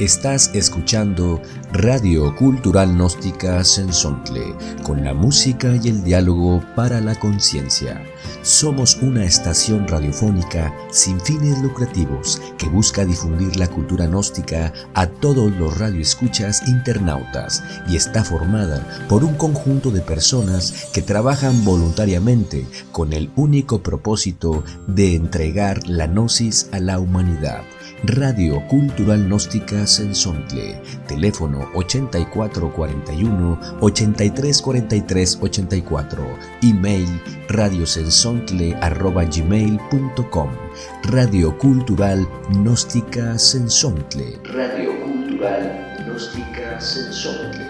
Estás escuchando Radio Cultural Gnóstica Sensontle, con la música y el diálogo para la conciencia. Somos una estación radiofónica sin fines lucrativos que busca difundir la cultura gnóstica a todos los radioescuchas internautas y está formada por un conjunto de personas que trabajan voluntariamente con el único propósito de entregar la gnosis a la humanidad. Radio Cultural Gnóstica Sensontle, teléfono 8441-834384, email radiosensontle@gmail.com. Radio Cultural Gnóstica Sensontle. Radio Cultural Gnóstica Sensontle.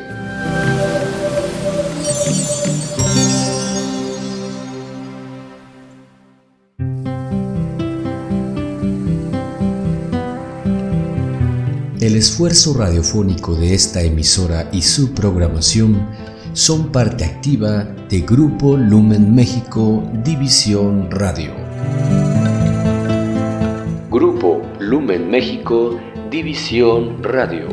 El esfuerzo radiofónico de esta emisora y su programación son parte activa de Grupo Lumen México, División Radio. Grupo Lumen México, División Radio.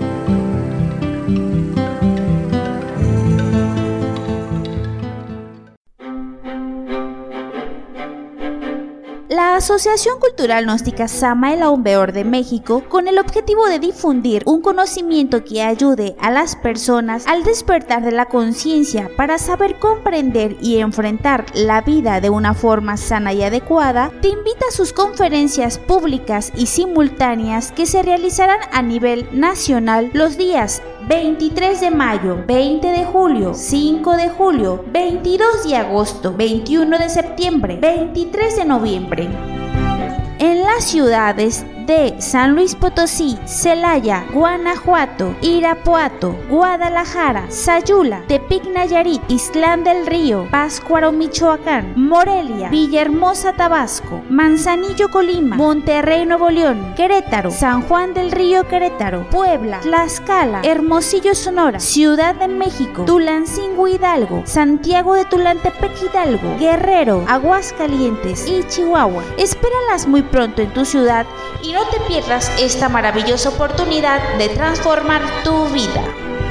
La Asociación Cultural Gnóstica Samael Aún Peor de México, con el objetivo de difundir un conocimiento que ayude a las personas al despertar de la conciencia para saber comprender y enfrentar la vida de una forma sana y adecuada, te invita a sus conferencias públicas y simultáneas que se realizarán a nivel nacional los días 23 de mayo, 20 de julio, 5 de julio, 22 de agosto, 21 de septiembre, 23 de noviembre. En las ciudades de San Luis Potosí, Celaya, Guanajuato, Irapuato, Guadalajara, Sayula, Tepic Nayarit, Islán del Río, Pátzcuaro, Michoacán, Morelia, Villahermosa, Tabasco, Manzanillo, Colima, Monterrey, Nuevo León, Querétaro, San Juan del Río, Querétaro, Puebla, Tlaxcala, Hermosillo, Sonora, Ciudad de México, Tulancingo, Hidalgo, Santiago de Tulantepec, Hidalgo, Guerrero, Aguascalientes y Chihuahua. Espéralas muy pronto en tu ciudad y no te pierdas esta maravillosa oportunidad de transformar tu vida.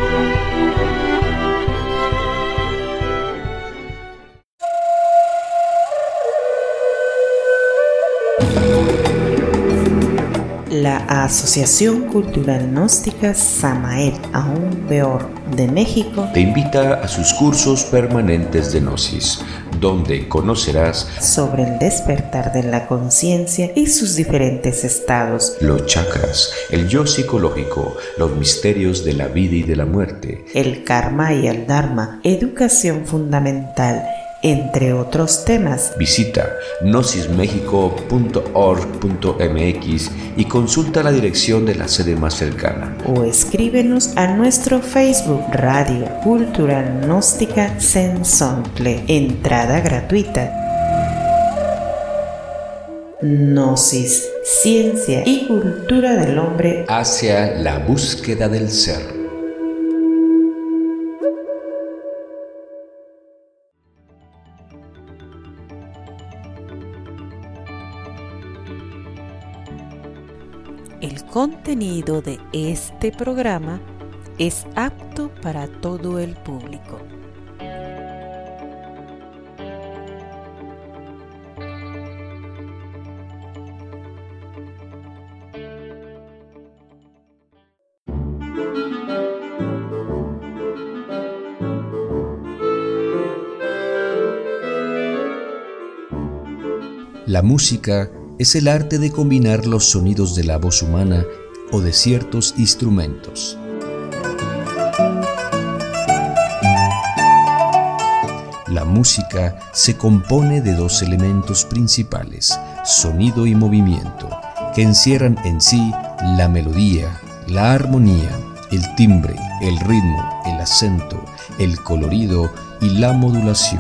La Asociación Cultural Gnóstica Samael Aún Peor de México te invita a sus cursos permanentes de gnosis, donde conocerás sobre el despertar de la conciencia y sus diferentes estados, los chakras, el yo psicológico, los misterios de la vida y de la muerte, el karma y el dharma, educación fundamental, entre otros temas. Visita gnosismexico.org.mx y consulta la dirección de la sede más cercana. O escríbenos a nuestro Facebook Radio Cultural Gnóstica Sensontle. Entrada gratuita. Gnosis, ciencia y cultura del hombre hacia la búsqueda del ser. El contenido de este programa es apto para todo el público. La música es el arte de combinar los sonidos de la voz humana o de ciertos instrumentos. La música se compone de dos elementos principales, sonido y movimiento, que encierran en sí la melodía, la armonía, el timbre, el ritmo, el acento, el colorido y la modulación.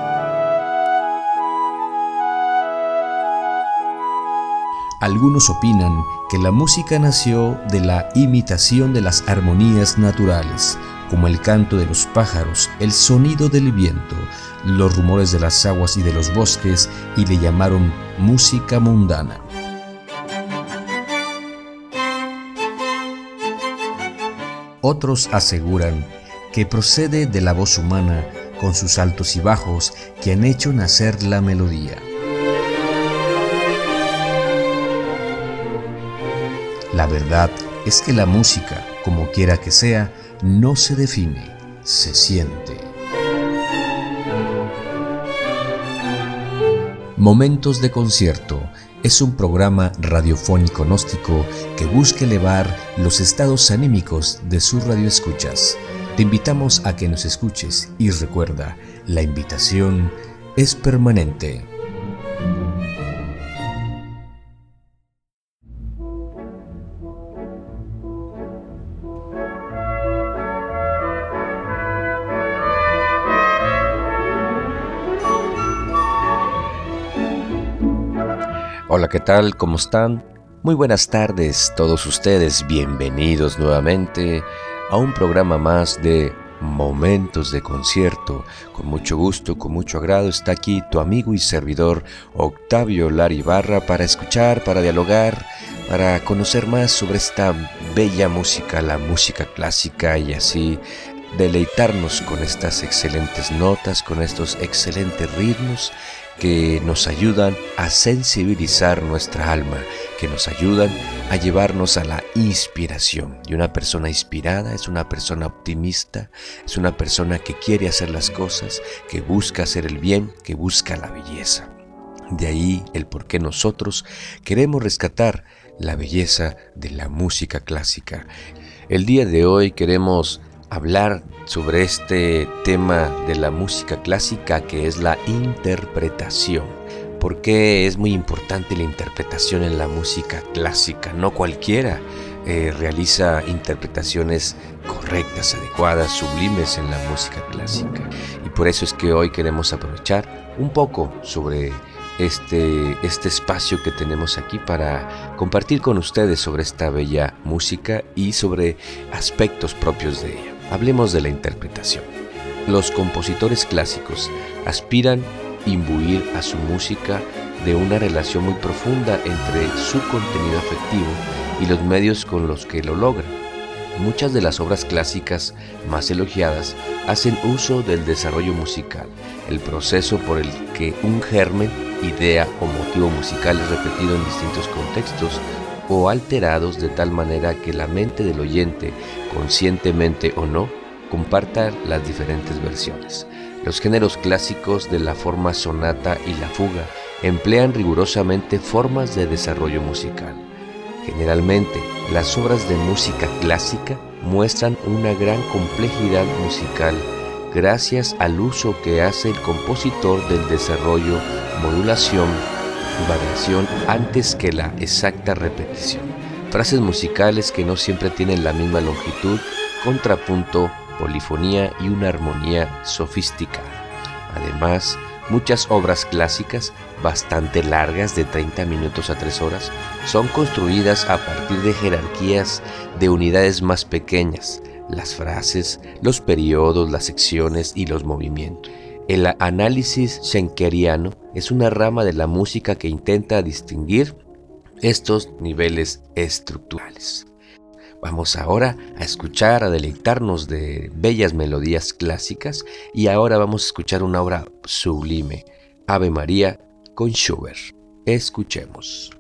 Algunos opinan que la música nació de la imitación de las armonías naturales, como el canto de los pájaros, el sonido del viento, los rumores de las aguas y de los bosques, y le llamaron música mundana. Otros aseguran que procede de la voz humana con sus altos y bajos que han hecho nacer la melodía. La verdad es que la música, como quiera que sea, no se define, se siente. Momentos de Concierto es un programa radiofónico gnóstico que busca elevar los estados anímicos de sus radioescuchas. Te invitamos a que nos escuches y recuerda, la invitación es permanente. Hola, ¿qué tal? ¿Cómo están? Muy buenas tardes todos ustedes, bienvenidos nuevamente a un programa más de Momentos de Concierto. Con mucho gusto, con mucho agrado está aquí tu amigo y servidor Octavio Lara Ibarra para escuchar, para dialogar, para conocer más sobre esta bella música, la música clásica, y así deleitarnos con estas excelentes notas, con estos excelentes ritmos que nos ayudan a sensibilizar nuestra alma, que nos ayudan a llevarnos a la inspiración. Y una persona inspirada es una persona optimista, es una persona que quiere hacer las cosas, que busca hacer el bien, que busca la belleza. De ahí el por qué nosotros queremos rescatar la belleza de la música clásica. El día de hoy queremos hablar sobre este tema de la música clásica, que es la interpretación. ¿Por qué es muy importante la interpretación en la música clásica? No cualquiera realiza interpretaciones correctas, adecuadas, sublimes en la música clásica. Y por eso es que hoy queremos aprovechar un poco sobre este espacio que tenemos aquí para compartir con ustedes sobre esta bella música y sobre aspectos propios de ella. Hablemos de la interpretación. Los compositores clásicos aspiran imbuir a su música de una relación muy profunda entre su contenido afectivo y los medios con los que lo logran. Muchas de las obras clásicas más elogiadas hacen uso del desarrollo musical, el proceso por el que un germen, idea o motivo musical es repetido en distintos contextos o alterados de tal manera que la mente del oyente, conscientemente o no, comparta las diferentes versiones. Los géneros clásicos de la forma sonata y la fuga emplean rigurosamente formas de desarrollo musical. Generalmente, las obras de música clásica muestran una gran complejidad musical gracias al uso que hace el compositor del desarrollo, modulación, variación antes que la exacta repetición. Frases musicales que no siempre tienen la misma longitud, contrapunto, polifonía y una armonía sofisticada. Además, muchas obras clásicas, bastante largas de 30 minutos a 3 horas, son construidas a partir de jerarquías de unidades más pequeñas, las frases, los periodos, las secciones y los movimientos. El análisis schenkeriano es una rama de la música que intenta distinguir estos niveles estructurales. Vamos ahora a escuchar, a deleitarnos de bellas melodías clásicas, y ahora vamos a escuchar una obra sublime, Ave María con Schubert. Escuchemos.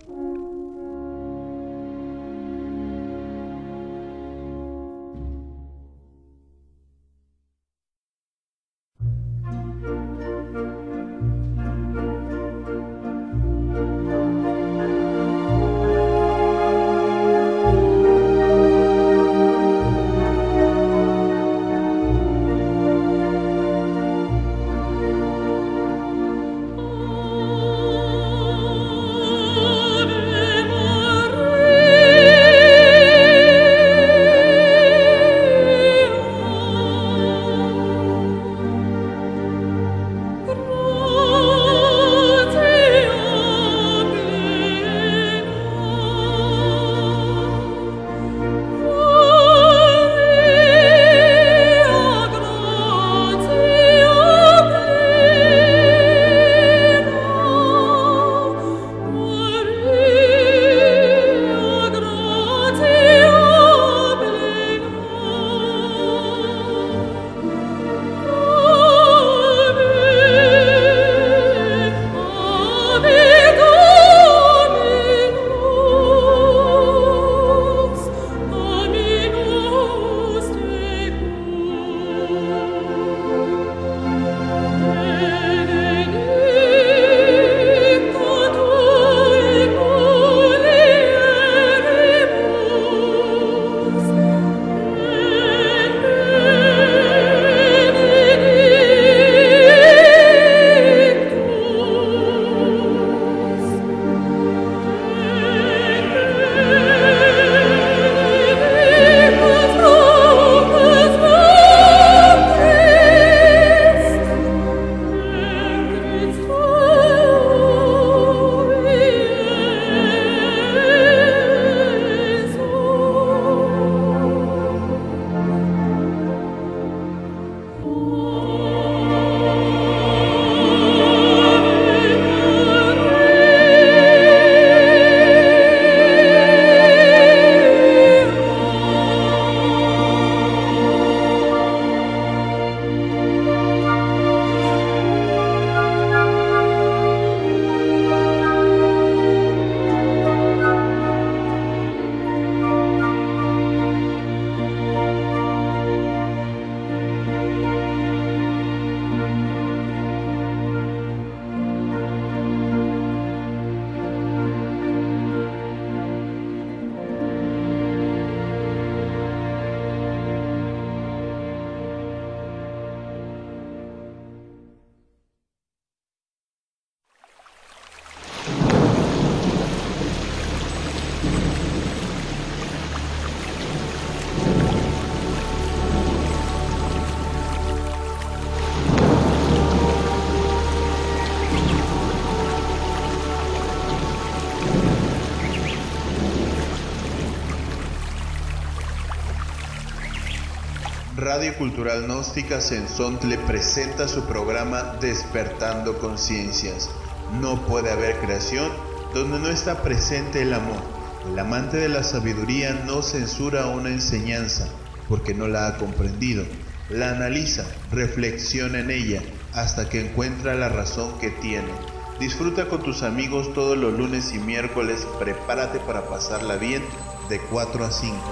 Radio Cultural Gnóstica Sensontle presenta su programa Despertando Conciencias. No puede haber creación donde no está presente el amor. El amante de la sabiduría no censura una enseñanza porque no la ha comprendido. La analiza, reflexiona en ella hasta que encuentra la razón que tiene. Disfruta con tus amigos todos los lunes y miércoles. Prepárate para pasarla bien de 4 a 5.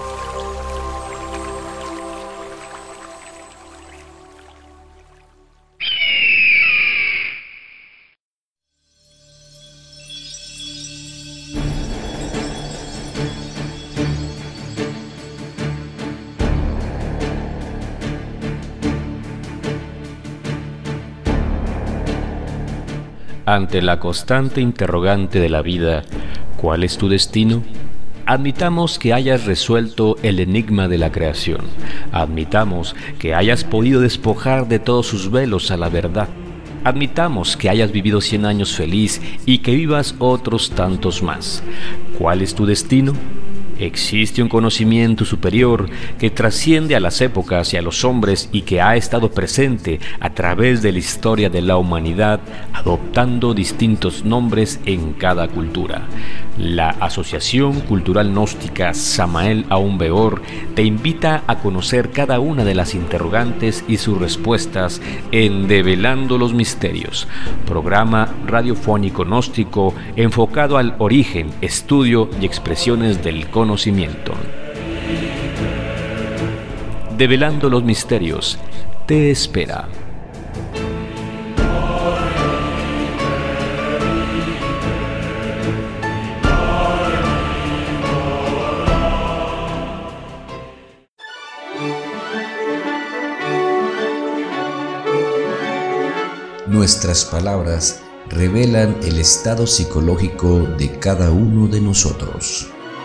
Ante la constante interrogante de la vida, ¿cuál es tu destino? Admitamos que hayas resuelto el enigma de la creación. Admitamos que hayas podido despojar de todos sus velos a la verdad. Admitamos que hayas vivido 100 años feliz y que vivas otros tantos más. ¿Cuál es tu destino? Existe un conocimiento superior que trasciende a las épocas y a los hombres y que ha estado presente a través de la historia de la humanidad, adoptando distintos nombres en cada cultura. La Asociación Cultural Gnóstica Samael Aún Weor te invita a conocer cada una de las interrogantes y sus respuestas en Develando los Misterios, programa radiofónico gnóstico enfocado al origen, estudio y expresiones del conocimiento. Develando los Misterios te espera. Nuestras palabras revelan el estado psicológico de cada uno de nosotros.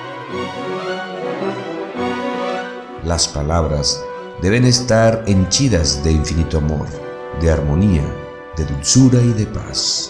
Las palabras deben estar henchidas de infinito amor, de armonía, de dulzura y de paz.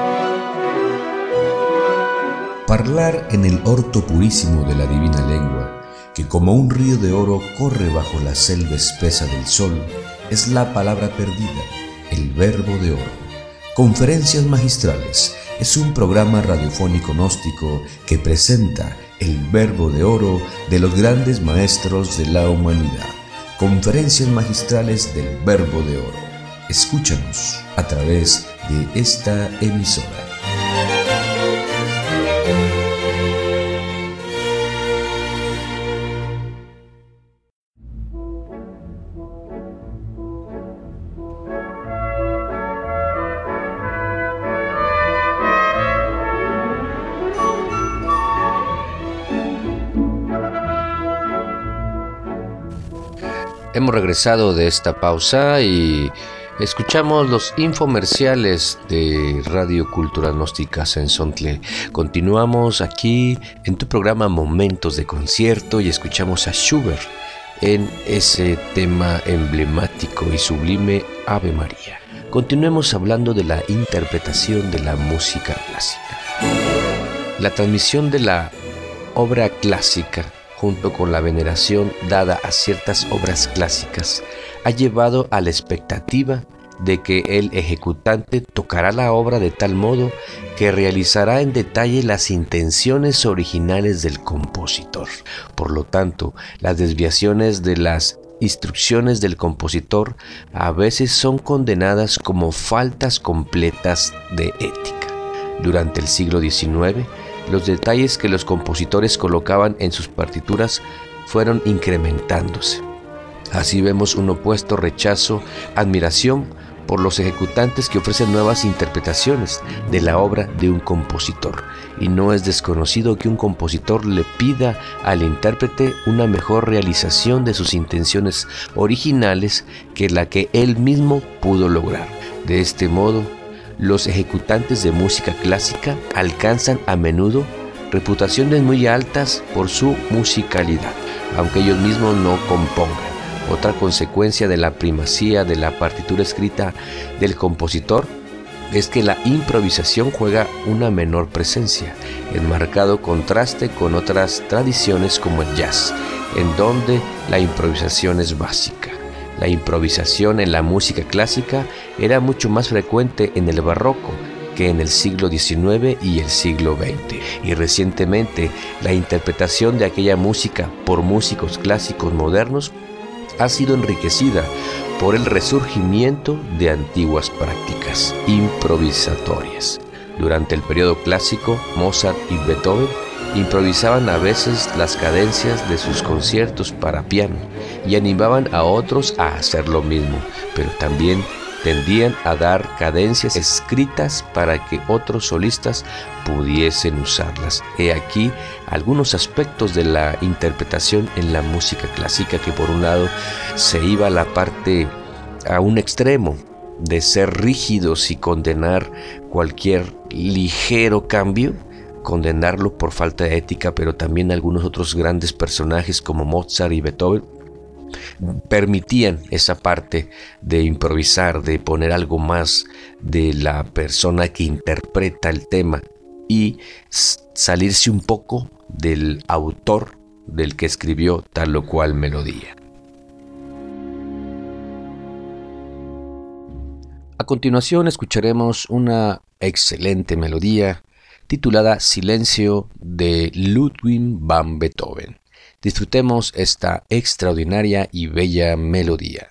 Parlar en el orto purísimo de la divina lengua, que como un río de oro corre bajo la selva espesa del sol, es la palabra perdida, el verbo de oro. Conferencias Magistrales es un programa radiofónico gnóstico que presenta el verbo de oro de los grandes maestros de la humanidad. Conferencias Magistrales del Verbo de Oro. Escúchanos a través de esta emisora. Hemos regresado de esta pausa y escuchamos los infomerciales de Radio Cultural Gnóstica Sensontle. Continuamos aquí en tu programa Momentos de Concierto y escuchamos a Schubert en ese tema emblemático y sublime Ave María. Continuemos hablando de la interpretación de la música clásica. La transmisión de la obra clásica junto con la veneración dada a ciertas obras clásicas, ha llevado a la expectativa de que el ejecutante tocará la obra de tal modo que realizará en detalle las intenciones originales del compositor. Por lo tanto, las desviaciones de las instrucciones del compositor a veces son condenadas como faltas completas de ética. Durante el siglo XIX, los detalles que los compositores colocaban en sus partituras fueron incrementándose. Así vemos un opuesto rechazo, admiración por los ejecutantes que ofrecen nuevas interpretaciones de la obra de un compositor. Y no es desconocido que un compositor le pida al intérprete una mejor realización de sus intenciones originales que la que él mismo pudo lograr. De este modo, los ejecutantes de música clásica alcanzan a menudo reputaciones muy altas por su musicalidad, aunque ellos mismos no compongan. Otra consecuencia de la primacía de la partitura escrita del compositor es que la improvisación juega una menor presencia, en marcado contraste con otras tradiciones como el jazz. en donde la improvisación es básica. La improvisación en la música clásica era mucho más frecuente en el barroco que en el siglo XIX y el siglo XX. Y recientemente la interpretación de aquella música por músicos clásicos modernos ha sido enriquecida por el resurgimiento de antiguas prácticas improvisatorias. Durante el periodo clásico, Mozart y Beethoven improvisaban a veces las cadencias de sus conciertos para piano y animaban a otros a hacer lo mismo, pero también tendían a dar cadencias escritas para que otros solistas pudiesen usarlas. He aquí algunos aspectos de la interpretación en la música clásica, que por un lado se iba a un extremo de ser rígidos y condenar cualquier ligero cambio, condenarlo por falta de ética, pero también algunos otros grandes personajes como Mozart y Beethoven permitían esa parte de improvisar, de poner algo más de la persona que interpreta el tema y salirse un poco del autor del que escribió tal o cual melodía. A continuación escucharemos una excelente melodía titulada Silencio de Ludwig van Beethoven. Disfrutemos esta extraordinaria y bella melodía.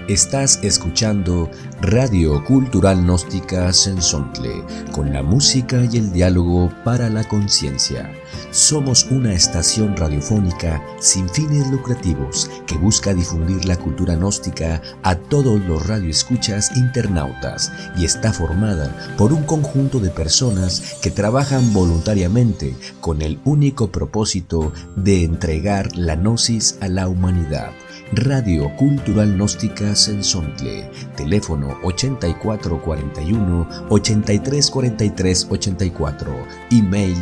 Estás escuchando Radio Cultural Gnóstica Sensontle, con la música y el diálogo para la conciencia. Somos una estación radiofónica sin fines lucrativos que busca difundir la cultura gnóstica a todos los radioescuchas internautas y está formada por un conjunto de personas que trabajan voluntariamente con el único propósito de entregar la gnosis a la humanidad. Radio Cultural Gnóstica Sensontle, teléfono 8441-834384, email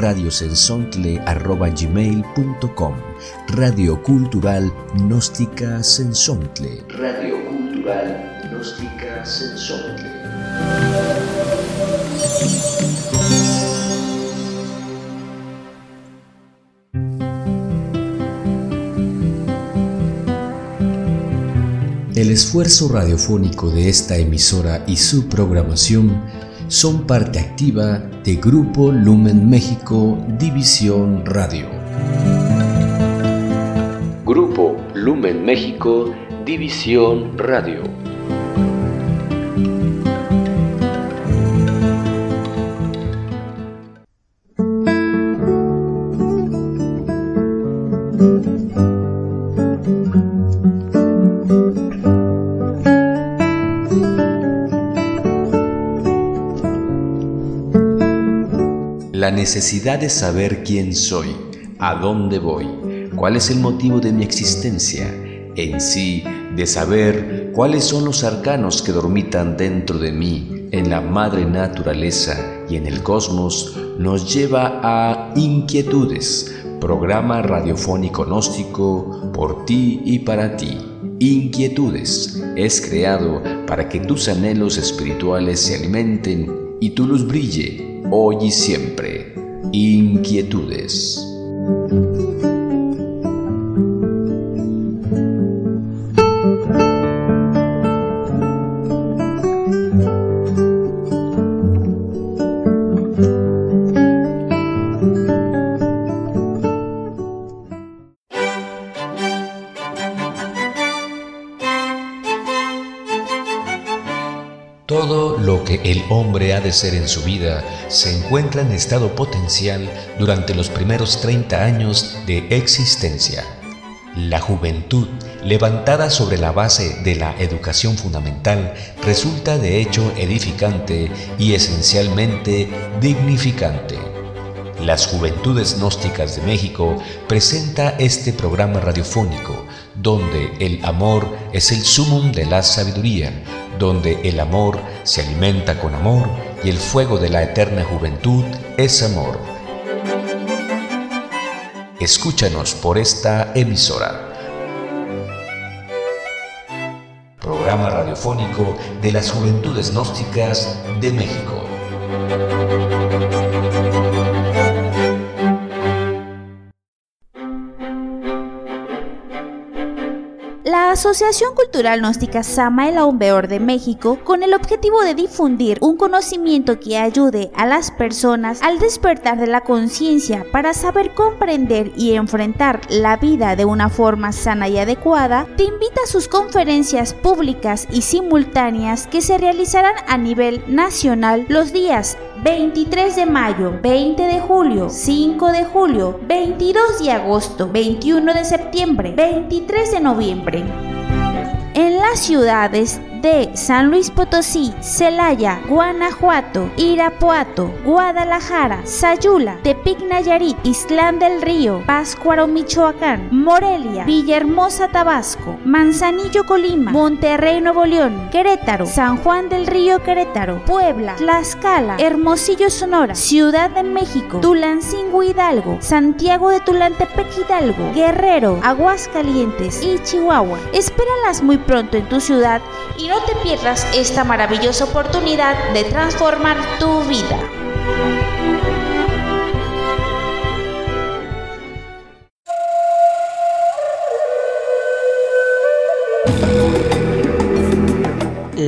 radiosensontle@gmail.com. Radio Cultural Gnóstica Sensontle. Radio Cultural Gnóstica Sensontle. El esfuerzo radiofónico de esta emisora y su programación son parte activa de Grupo Lumen México, División Radio. Grupo Lumen México, División Radio. La necesidad de saber quién soy, a dónde voy, cuál es el motivo de mi existencia, en sí, de saber cuáles son los arcanos que dormitan dentro de mí, en la madre naturaleza y en el cosmos, nos lleva a Inquietudes, programa radiofónico gnóstico por ti y para ti. Inquietudes es creado para que tus anhelos espirituales se alimenten y tu luz brille hoy y siempre. Inquietudes. Todo lo que el hombre ha de ser en su vida se encuentra en estado potencial durante los primeros 30 años de existencia. La juventud, levantada sobre la base de la educación fundamental, resulta de hecho edificante y esencialmente dignificante. Las Juventudes Gnósticas de México presenta este programa radiofónico, donde el amor es el sumum de la sabiduría, donde el amor se alimenta con amor y el fuego de la eterna juventud es amor. Escúchanos por esta emisora. Programa radiofónico de las Juventudes Gnósticas de México. La Asociación Cultural Gnóstica Samael Aún Beor de México, con el objetivo de difundir un conocimiento que ayude a las personas al despertar de la conciencia para saber comprender y enfrentar la vida de una forma sana y adecuada, te invita a sus conferencias públicas y simultáneas que se realizarán a nivel nacional los días 23 de mayo, 20 de julio, 5 de julio, 22 de agosto, 21 de septiembre, 23 de noviembre. En las ciudades de San Luis Potosí, Celaya, Guanajuato, Irapuato, Guadalajara, Sayula, Tepic Nayarit, Islán del Río, Pátzcuaro, Michoacán, Morelia, Villahermosa, Tabasco, Manzanillo, Colima, Monterrey, Nuevo León, Querétaro, San Juan del Río, Querétaro, Puebla, Tlaxcala, Hermosillo, Sonora, Ciudad de México, Tulancingo, Hidalgo, Santiago de Tulantepec, Hidalgo, Guerrero, Aguascalientes y Chihuahua. Espéralas muy pronto en tu ciudad y no te pierdas esta maravillosa oportunidad de transformar tu vida.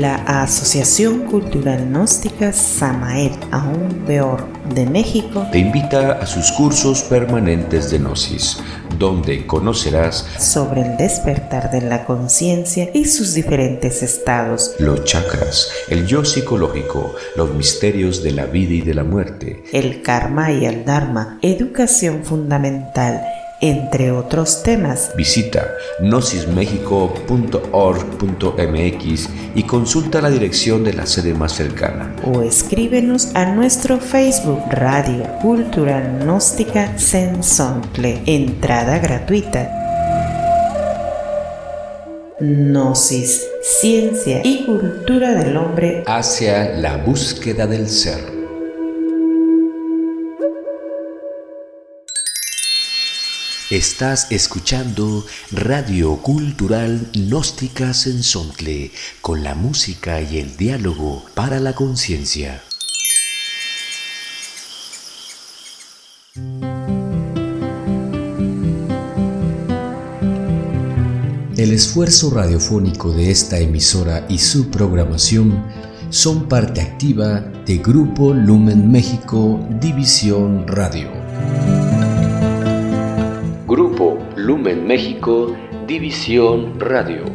La Asociación Cultural Gnóstica Samael Aún de México te invita a sus cursos permanentes de Gnosis, donde conocerás sobre el despertar de la conciencia y sus diferentes estados, los chakras, el yo psicológico, los misterios de la vida y de la muerte, el karma y el dharma, educación fundamental, entre otros temas. Visita gnosismexico.org.mx y consulta la dirección de la sede más cercana. O escríbenos a nuestro Facebook Radio Cultural Gnóstica Sensontle. Entrada gratuita. Gnosis, ciencia y cultura del hombre hacia la búsqueda del ser. Estás escuchando Radio Cultural Gnóstica Sensontle, con la música y el diálogo para la conciencia. El esfuerzo radiofónico de esta emisora y su programación son parte activa de Grupo Lumen México, División Radio. Grupo Lumen México, División Radio.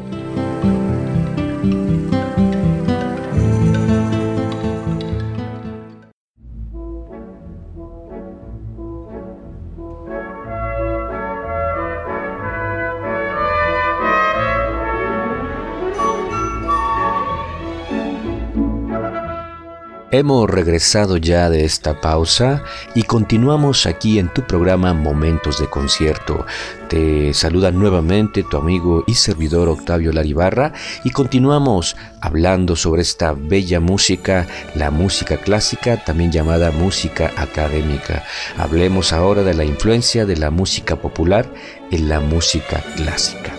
Hemos regresado ya de esta pausa y continuamos aquí en tu programa Momentos de Concierto. Te saluda nuevamente tu amigo y servidor Octavio Laribarra y continuamos hablando sobre esta bella música, la música clásica, también llamada música académica. Hablemos ahora de la influencia de la música popular en la música clásica.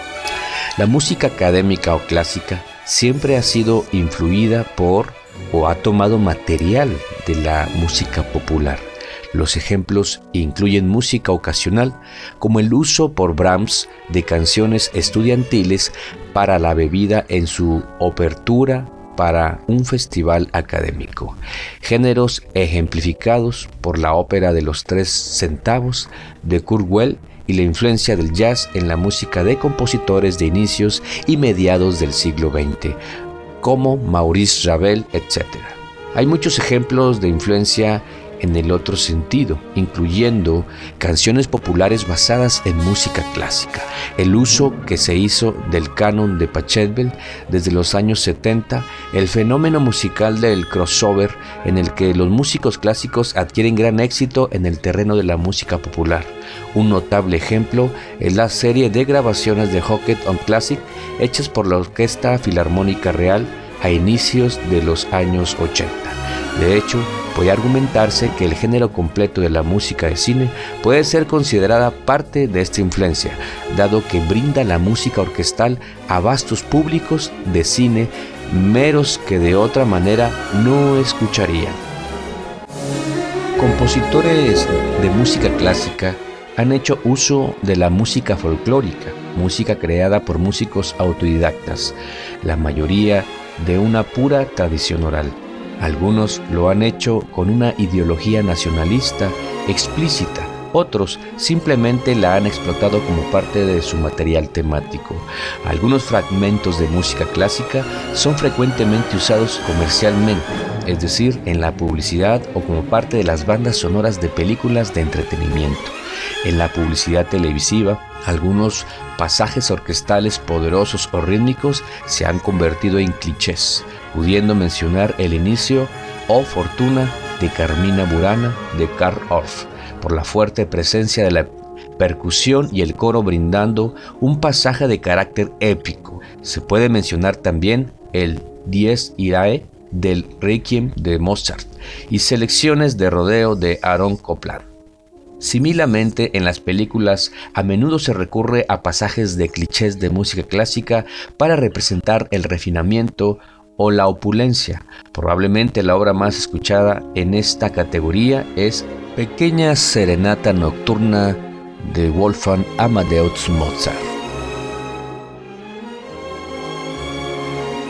La música académica o clásica siempre ha sido influida por o ha tomado material de la música popular. Los ejemplos incluyen música ocasional, como el uso por Brahms de canciones estudiantiles para la bebida en su obertura para un festival académico. Géneros ejemplificados por la ópera de los 3 centavos de Kurt Weill y la influencia del jazz en la música de compositores de inicios y mediados del siglo XX, como Maurice Ravel, etc. Hay muchos ejemplos de influencia en el otro sentido, incluyendo canciones populares basadas en música clásica, el uso que se hizo del canon de Pachelbel desde los años 70, el fenómeno musical del crossover en el que los músicos clásicos adquieren gran éxito en el terreno de la música popular. Un notable ejemplo es la serie de grabaciones de Hockey on Classic hechas por la Orquesta Filarmónica Real a inicios de los años 80. De hecho, puede argumentarse que el género completo de la música de cine puede ser considerada parte de esta influencia, dado que brinda la música orquestal a vastos públicos de cine meros que de otra manera no escucharían. Compositores de música clásica han hecho uso de la música folclórica, música creada por músicos autodidactas, la mayoría de una pura tradición oral. Algunos lo han hecho con una ideología nacionalista explícita, otros simplemente la han explotado como parte de su material temático. Algunos fragmentos de música clásica son frecuentemente usados comercialmente, es decir, en la publicidad o como parte de las bandas sonoras de películas de entretenimiento. En la publicidad televisiva, algunos pasajes orquestales poderosos o rítmicos se han convertido en clichés, pudiendo mencionar el inicio O Fortuna de Carmina Burana de Carl Orff, por la fuerte presencia de la percusión y el coro brindando un pasaje de carácter épico. Se puede mencionar también el Dies Irae del Requiem de Mozart y selecciones de rodeo de Aaron Copland. Similarmente, en las películas a menudo se recurre a pasajes de clichés de música clásica para representar el refinamiento o la opulencia. Probablemente la obra más escuchada en esta categoría es Pequeña Serenata Nocturna de Wolfgang Amadeus Mozart.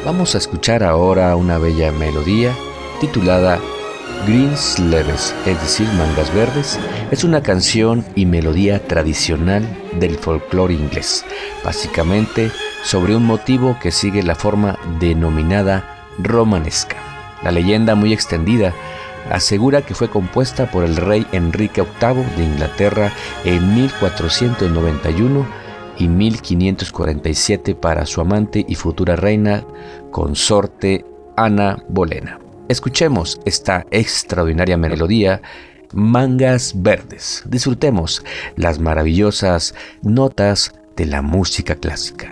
Vamos a escuchar ahora una bella melodía titulada Green Sleeves, es decir, mangas verdes. Es una canción y melodía tradicional del folclore inglés, básicamente sobre un motivo que sigue la forma denominada romanesca. La leyenda, muy extendida, asegura que fue compuesta por el rey Enrique VIII de Inglaterra en 1491 y 1547 para su amante y futura reina consorte Ana Bolena. Escuchemos esta extraordinaria melodía, Mangas Verdes. Disfrutemos las maravillosas notas de la música clásica.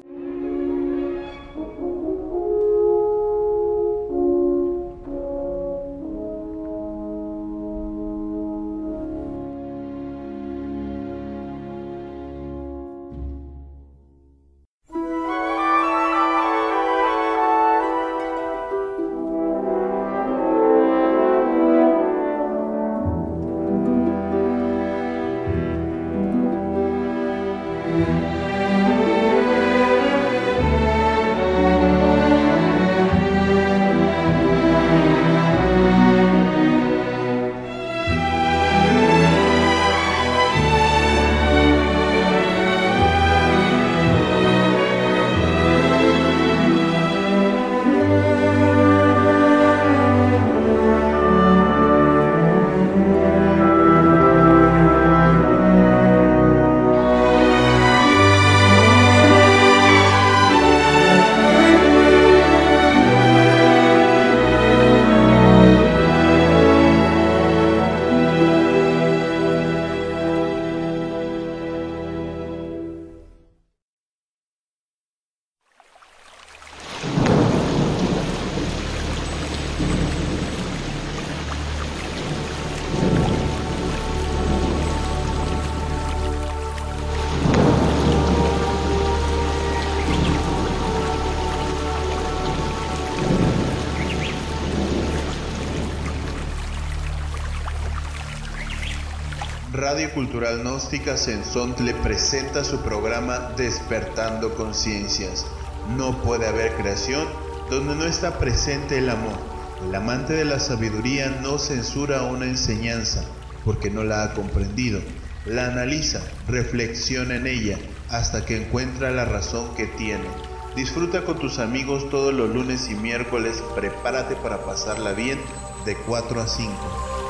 Radio Cultural Gnóstica Sensontle presenta su programa Despertando Conciencias. No puede haber creación donde no está presente el amor. El amante de la sabiduría no censura una enseñanza porque no la ha comprendido. La analiza, reflexiona en ella hasta que encuentra la razón que tiene. Disfruta con tus amigos todos los lunes y miércoles. Prepárate para pasarla bien de 4 a 5.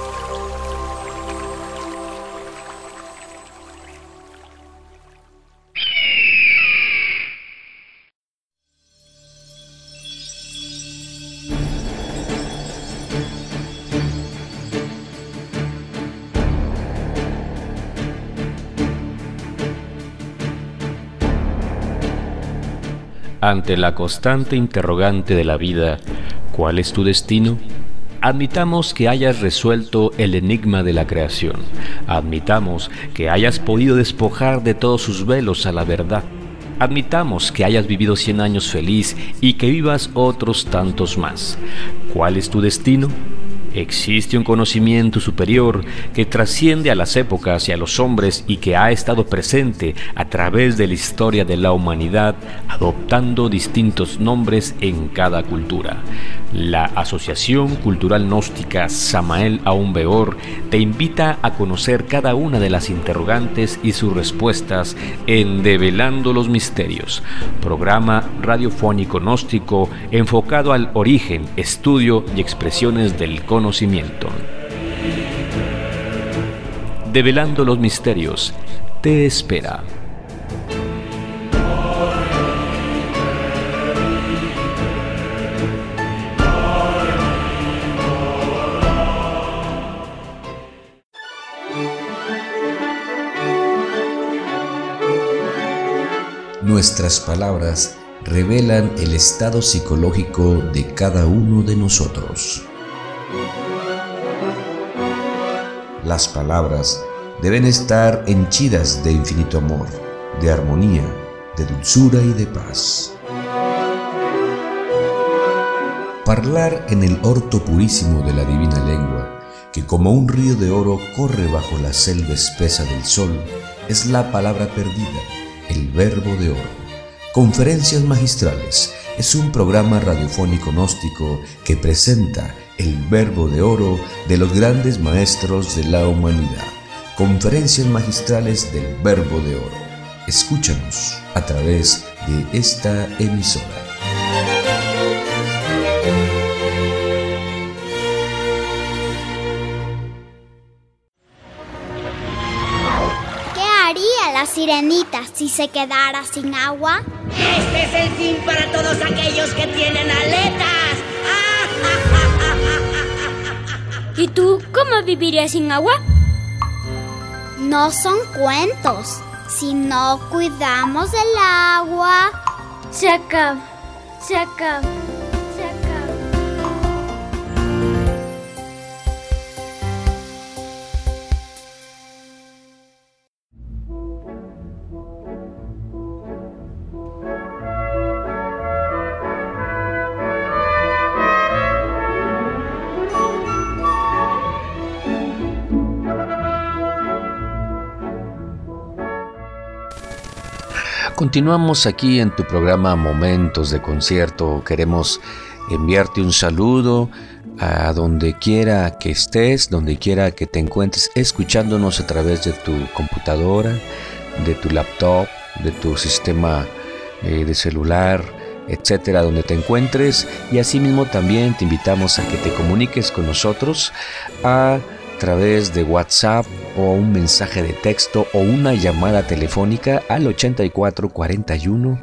Ante la constante interrogante de la vida, ¿cuál es tu destino? Admitamos que hayas resuelto el enigma de la creación. Admitamos que hayas podido despojar de todos sus velos a la verdad. Admitamos que hayas vivido 100 años feliz y que vivas otros tantos más. ¿Cuál es tu destino? Existe un conocimiento superior que trasciende a las épocas y a los hombres y que ha estado presente a través de la historia de la humanidad, adoptando distintos nombres en cada cultura. La Asociación Cultural Gnóstica Samael Aún Weor te invita a conocer cada una de las interrogantes y sus respuestas en Develando los Misterios, programa radiofónico gnóstico enfocado al origen, estudio y expresiones del conocimiento. Develando los Misterios te espera. Nuestras palabras revelan el estado psicológico de cada uno de nosotros. Las palabras deben estar henchidas de infinito amor, de armonía, de dulzura y de paz. Parlar en el orto purísimo de la divina lengua, que como un río de oro corre bajo la selva espesa del sol, es la palabra perdida, el verbo de oro. Conferencias magistrales es un programa radiofónico gnóstico que presenta el Verbo de Oro de los grandes maestros de la humanidad. Conferencias magistrales del Verbo de Oro. Escúchanos a través de esta emisora. ¿Qué haría la sirenita si se quedara sin agua? Este es el fin para todos aquellos que tienen aletas. ¿Y tú cómo vivirías sin agua? No son cuentos. Si no cuidamos del agua, se acaba. Continuamos aquí en tu programa Momentos de Concierto. Queremos enviarte un saludo a donde quiera que estés, donde quiera que te encuentres escuchándonos a través de tu computadora, de tu laptop, de tu sistema de celular, etcétera, donde te encuentres. Y asimismo también te invitamos a que te comuniques con nosotros a través de WhatsApp o un mensaje de texto o una llamada telefónica al 84 41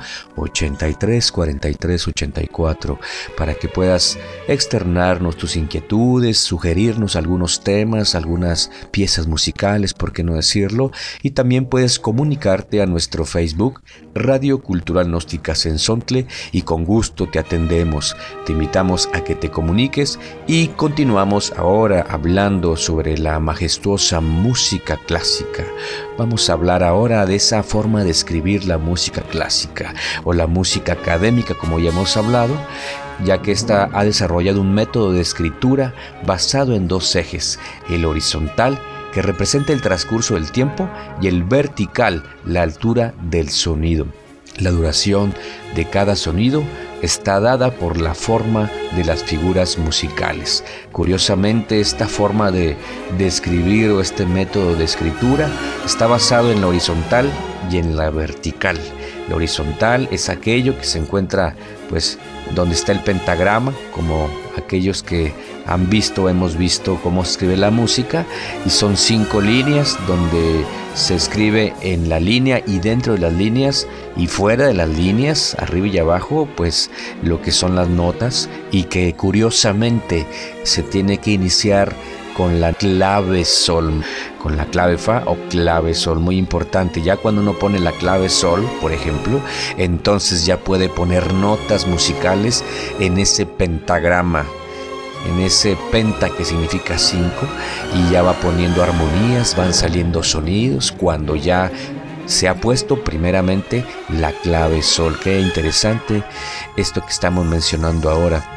83 43 84 para que puedas externarnos tus inquietudes, sugerirnos algunos temas, algunas piezas musicales, por qué no decirlo, y también puedes comunicarte a nuestro Facebook Radio Cultural Gnóstica Sensontle y con gusto te atendemos. Te invitamos a que te comuniques y continuamos ahora hablando sobre la majestuosa música clásica. Vamos a hablar ahora de esa forma de escribir la música clásica o la música académica, como ya hemos hablado, ya que ésta ha desarrollado un método de escritura basado en dos ejes: el horizontal, que representa el transcurso del tiempo, y el vertical, la altura del sonido. La duración de cada sonido está dada por la forma de las figuras musicales. Curiosamente, esta forma de escribir o este método de escritura está basado en la horizontal y en la vertical. La horizontal es aquello que se encuentra pues donde está el pentagrama, como aquellos que han visto o hemos visto cómo se escribe la música, y son 5 líneas donde se escribe en la línea y dentro de las líneas y fuera de las líneas, arriba y abajo, pues lo que son las notas, y que curiosamente se tiene que iniciar con la clave sol, con la clave fa o clave sol, muy importante. Ya cuando uno pone la clave sol, por ejemplo, entonces ya puede poner notas musicales en ese pentagrama, en ese penta que significa 5, y ya va poniendo armonías, van saliendo sonidos cuando ya se ha puesto primeramente la clave sol. Qué interesante esto que estamos mencionando ahora.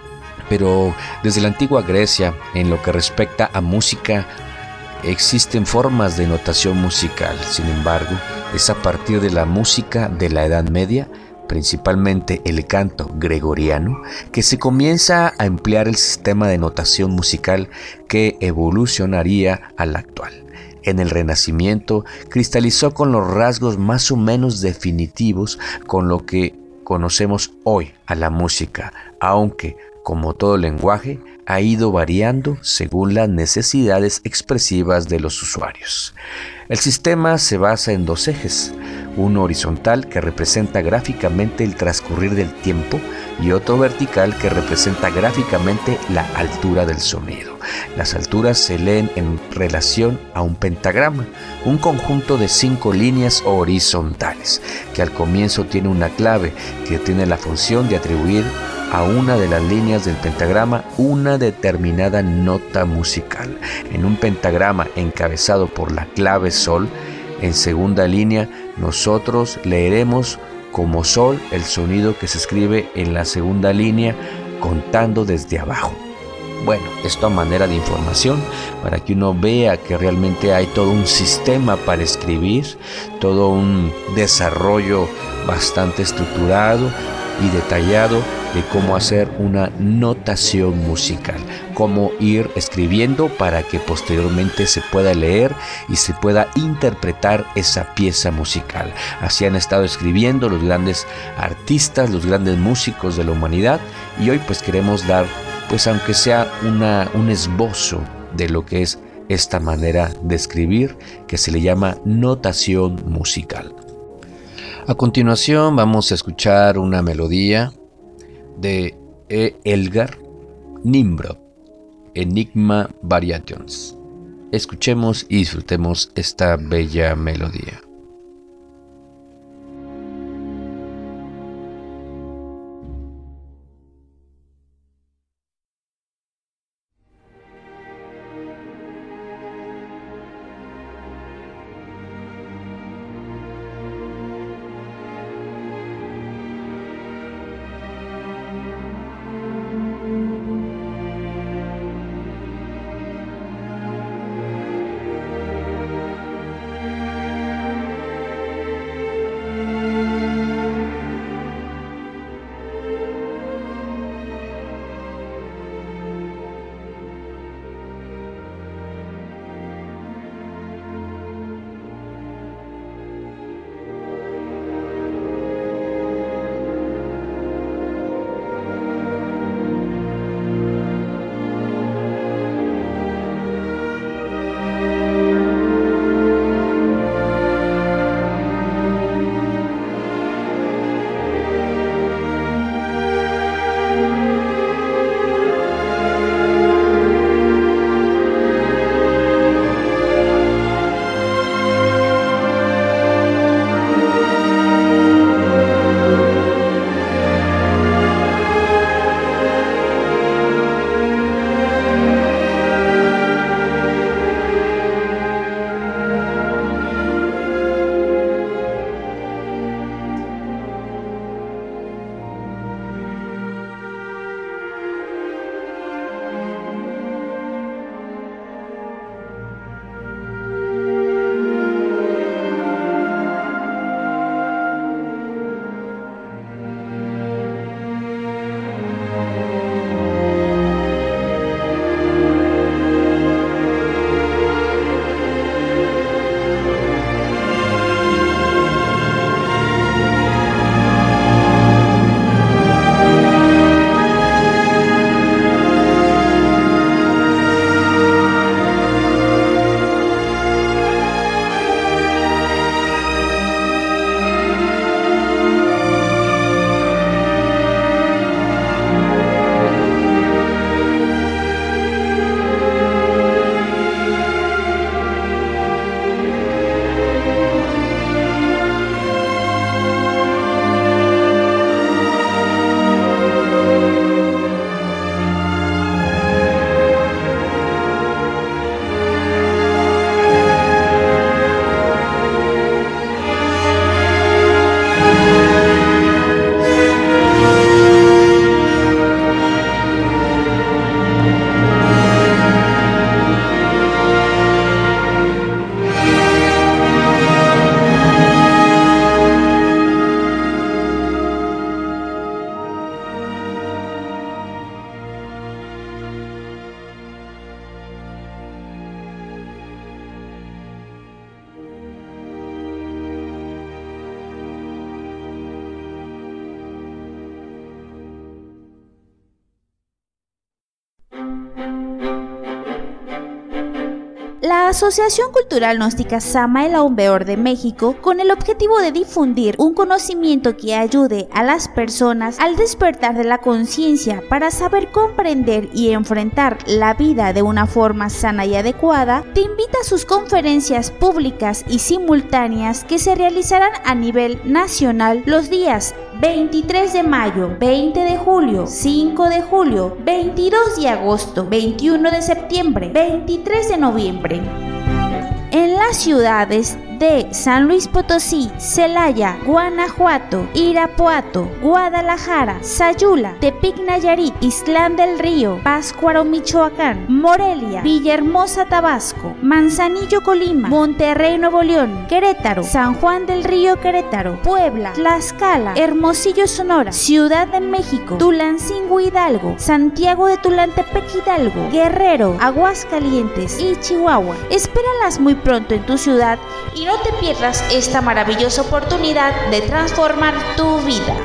Pero desde la antigua Grecia, en lo que respecta a música, existen formas de notación musical. Sin embargo, es a partir de la música de la Edad Media, principalmente el canto gregoriano, que se comienza a emplear el sistema de notación musical que evolucionaría al actual. En el Renacimiento cristalizó con los rasgos más o menos definitivos con lo que conocemos hoy a la música, aunque, como todo lenguaje, ha ido variando según las necesidades expresivas de los usuarios. El sistema se basa en dos ejes: uno horizontal, que representa gráficamente el transcurrir del tiempo, y otro vertical, que representa gráficamente la altura del sonido. Las alturas se leen en relación a un pentagrama, un conjunto de 5 líneas horizontales, que al comienzo tiene una clave que tiene la función de atribuir a una de las líneas del pentagrama una determinada nota musical. En un pentagrama encabezado por la clave sol, en segunda línea, nosotros leeremos como sol el sonido que se escribe en la segunda línea, contando desde abajo. Bueno, esto a manera de información, para que uno vea que realmente hay todo un sistema para escribir, todo un desarrollo bastante estructurado, y detallado de cómo hacer una notación musical, cómo ir escribiendo para que posteriormente se pueda leer y se pueda interpretar esa pieza musical. Así han estado escribiendo los grandes artistas, los grandes músicos de la humanidad, y hoy pues queremos dar, pues aunque sea un esbozo de lo que es esta manera de escribir que se le llama notación musical. A continuación vamos a escuchar una melodía de Elgar Nimrod, Enigma Variations. Escuchemos y disfrutemos esta bella melodía. La Asociación Cultural Gnóstica Sama el Aumbeor de México, con el objetivo de difundir un conocimiento que ayude a las personas al despertar de la conciencia para saber comprender y enfrentar la vida de una forma sana y adecuada, te invita a sus conferencias públicas y simultáneas que se realizarán a nivel nacional los días 23 de mayo, 20 de julio, 5 de julio, 22 de agosto, 21 de septiembre, 23 de noviembre. En las ciudades de San Luis Potosí, Celaya, Guanajuato, Irapuato, Guadalajara, Sayula, Tepic Nayarit, Islán del Río, Pátzcuaro Michoacán, Morelia, Villahermosa Tabasco, Manzanillo Colima, Monterrey Nuevo León, Querétaro, San Juan del Río Querétaro, Puebla, Tlaxcala, Hermosillo Sonora, Ciudad de México, Tulancingo Hidalgo, Santiago de Tulantepec Hidalgo, Guerrero, Aguascalientes y Chihuahua. Espéralas muy pronto en tu ciudad y no te pierdas esta maravillosa oportunidad de transformar tu vida.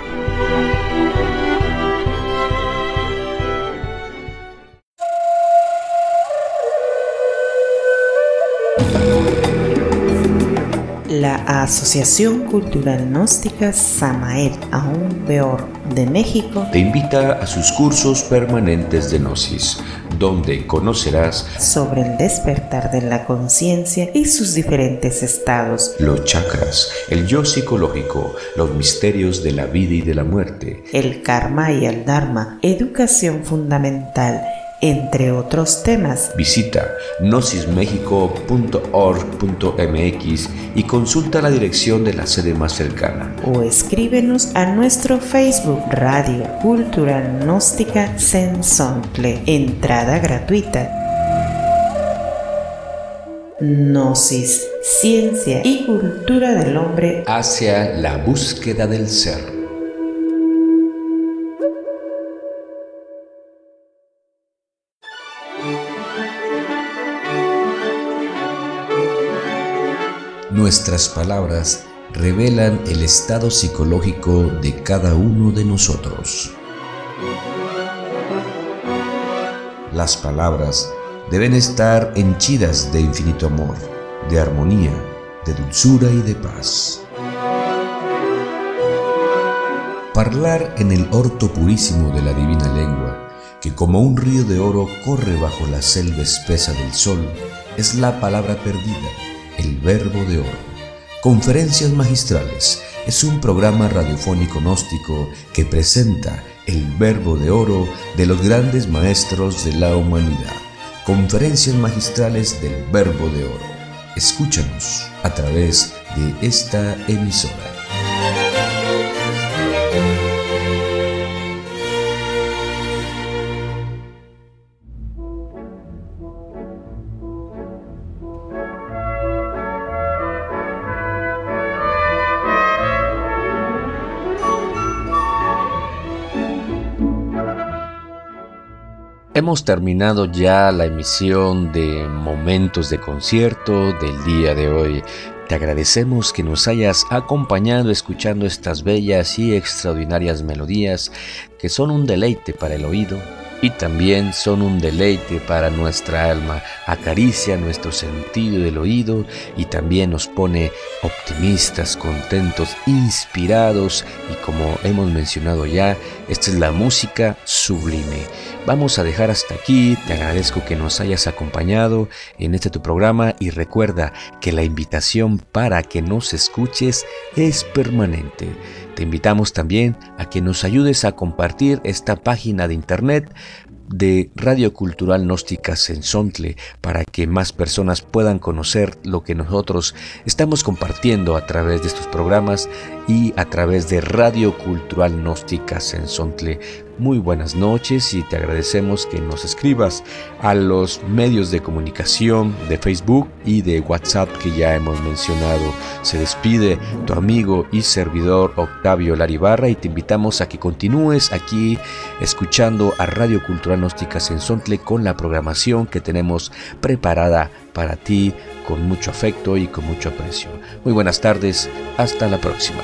La Asociación Cultural Gnóstica Samael Aún Peor de México te invita a sus cursos permanentes de Gnosis, donde conocerás sobre el despertar de la conciencia y sus diferentes estados, los chakras, el yo psicológico, los misterios de la vida y de la muerte, el karma y el dharma, educación fundamental, entre otros temas. Visita gnosismexico.org.mx y consulta la dirección de la sede más cercana. O escríbenos a nuestro Facebook Radio Cultural Gnóstica Sensontle. Entrada gratuita. Gnosis, ciencia y cultura del hombre hacia la búsqueda del ser. Nuestras palabras revelan el estado psicológico de cada uno de nosotros. Las palabras deben estar henchidas de infinito amor, de armonía, de dulzura y de paz. Parlar en el orto purísimo de la divina lengua, que como un río de oro corre bajo la selva espesa del sol, es la palabra perdida, el verbo de oro. Conferencias Magistrales es un programa radiofónico gnóstico que presenta el verbo de oro de los grandes maestros de la humanidad. Conferencias Magistrales del Verbo de Oro. Escúchanos a través de esta emisora. Hemos terminado ya la emisión de Momentos de Concierto del día de hoy. Te agradecemos que nos hayas acompañado escuchando estas bellas y extraordinarias melodías que son un deleite para el oído y también son un deleite para nuestra alma. Acaricia nuestro sentido del oído y también nos pone optimistas, contentos, inspirados y como hemos mencionado ya, esta es la música sublime. Vamos a dejar hasta aquí, te agradezco que nos hayas acompañado en este tu programa y recuerda que la invitación para que nos escuches es permanente. Te invitamos también a que nos ayudes a compartir esta página de internet de Radio Cultural Gnóstica Sensontle para que más personas puedan conocer lo que nosotros estamos compartiendo a través de estos programas y a través de Radio Cultural Gnóstica Sensontle. Muy buenas noches y te agradecemos que nos escribas a los medios de comunicación de Facebook y de WhatsApp que ya hemos mencionado. Se despide tu amigo y servidor Octavio Laribarra y te invitamos a que continúes aquí escuchando a Radio Cultural Gnóstica Sensontle con la programación que tenemos preparada para ti con mucho afecto y con mucho aprecio. Muy buenas tardes, hasta la próxima.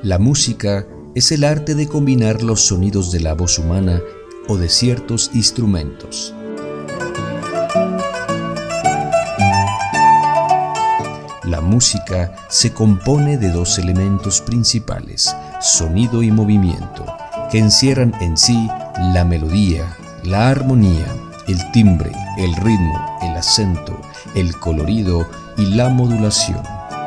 La música es el arte de combinar los sonidos de la voz humana o de ciertos instrumentos. La música se compone de dos elementos principales, sonido y movimiento, que encierran en sí la melodía, la armonía, el timbre, el ritmo, el acento, el colorido y la modulación.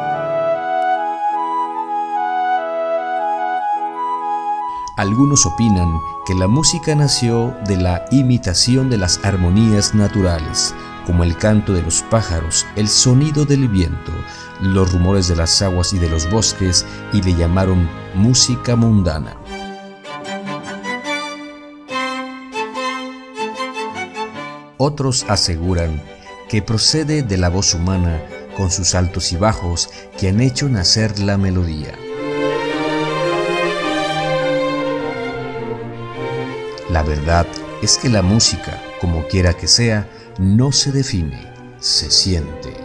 Algunos opinan que la música nació de la imitación de las armonías naturales, como el canto de los pájaros, el sonido del viento, los rumores de las aguas y de los bosques, y le llamaron música mundana. Otros aseguran que procede de la voz humana con sus altos y bajos que han hecho nacer la melodía. La verdad es que la música, como quiera que sea, no se define, se siente.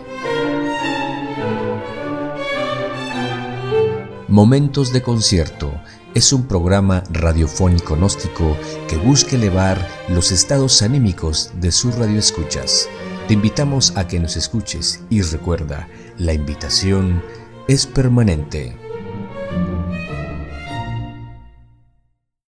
Momentos de Concierto es un programa radiofónico gnóstico que busca elevar los estados anímicos de sus radioescuchas. Te invitamos a que nos escuches y recuerda, la invitación es permanente.